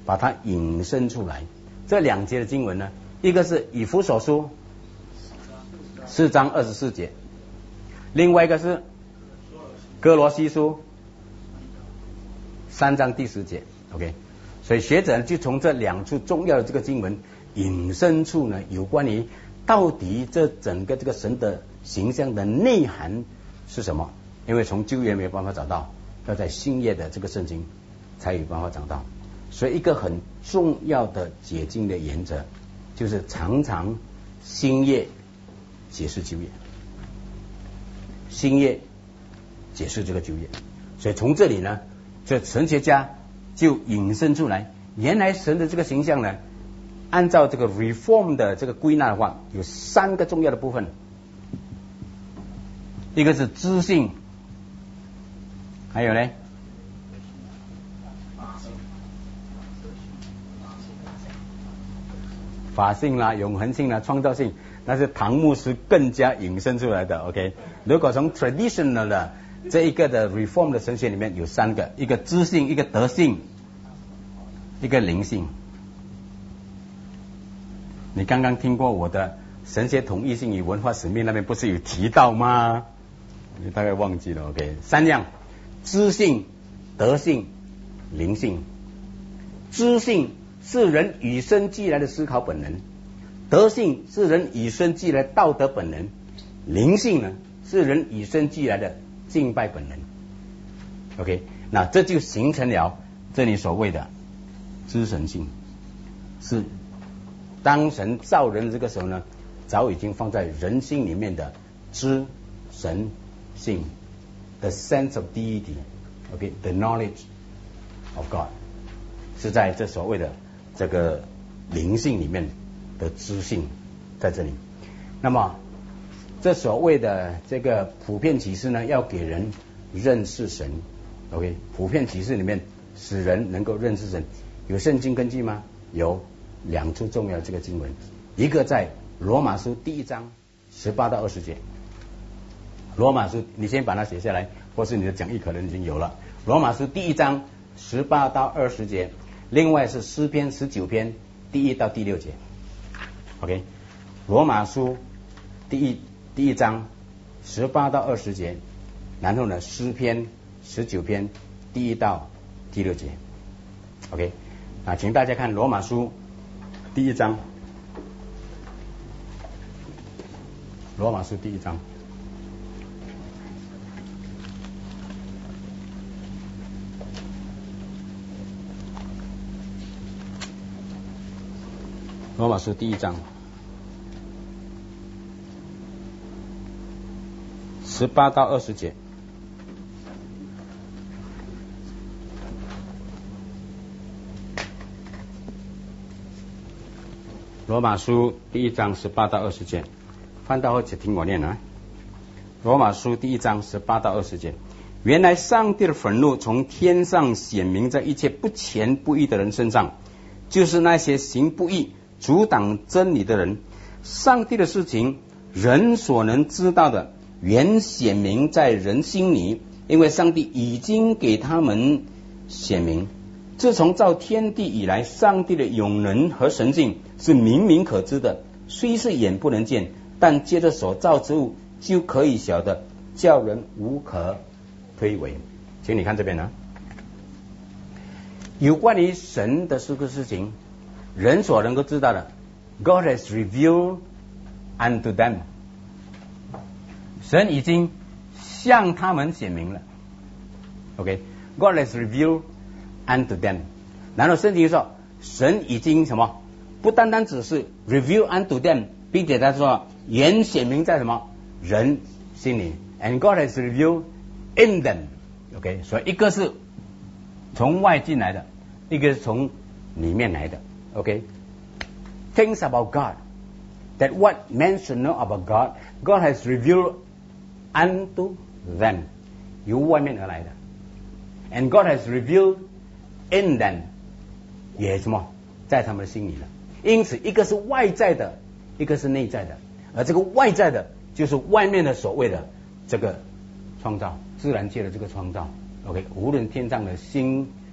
把它引申出来。这2节的经文呢，一个是以弗所书4章24节，另外一个是哥罗西书3章第10节。OK， 所以学者就从这2处重要的这个经文引申出呢，有关于到底这整个这个神的形象的内涵是什么？因为从旧约没有办法找到，要在新约的这个圣经才有办法找到。所以一个很重要的解经的原则，就是常常新约解释旧约，新约解释这个旧约。所以从这里呢，这神学家就引申出来，原来神的这个形象呢，按照这个 reform 的这个归纳的话，有3个重要的部分。一个是知性，还有呢法性啦、永恒性啦、创造性，那是唐牧师更加引申出来的。OK， 如果从 traditional 的这一个的 reform 的神学里面有3个，一个知性，一个德性，一个灵性。你刚刚听过我的神学统一性与文化使命那边不是有提到吗？你大概忘记了。 OK， 3样：知性、德性、灵性。知性是人与生俱来的思考本能，德性是人与生俱来的道德本能，灵性呢是人与生俱来的敬拜本能。 OK， 那这就形成了这里所谓的知神性，是当神造人的这个时候呢，早已经放在人心里面的知神性 ，the sense of deity， OK，the knowledge of God， 是在这所谓的这个灵性里面的知性在这里。那么这所谓的这个普遍启示呢，要给人认识神。OK， 普遍启示里面使人能够认识神，有圣经根据吗？有2处重要的这个经文，一个在罗马书第1章18到20节。罗马书你先把它写下来，或是你的讲义可能已经有了。罗马书第1章18到20节，另外是诗篇19篇第1到第6节。OK， 罗马书第一章18到20节，然后呢诗篇19篇第1到第6节。OK， 请大家看罗马书第1章，罗马书第1章。罗马书第1章18到20节。罗马书第1章18到20节，翻到后请听我念啊。罗马书第1章18到20节，原来上帝的愤怒从天上显明在一切不虔不义的人身上，就是那些行不义阻挡真理的人。上帝的事情人所能知道的原显明在人心里，因为上帝已经给他们显明。自从造天地以来，上帝的永能和神性是明明可知的，虽是眼不能见，但借着所造之物就可以晓得，叫人无可推诿。请你看这边呢，有关于神的这个事情，人所能够知道的 God has revealed unto them， 神已经向他们显明了。 OK， God has revealed unto them， 然后圣经说神已经什么，不单单只是 reveal unto them， 并且他说原显明在什么人心里， and God has revealed in them。 OK， 所以一个是从外进来的，一个是从里面来的。 OK， things about God that what men should know about God God has revealed unto them， 由外面而来的， and God has revealed in them， 也什么在他们的心里了。因此一个是外在的，一个是内在的，而这个外在的就是外面的所谓的这个创造，自然界的这个创造。 OK， 无论天上的星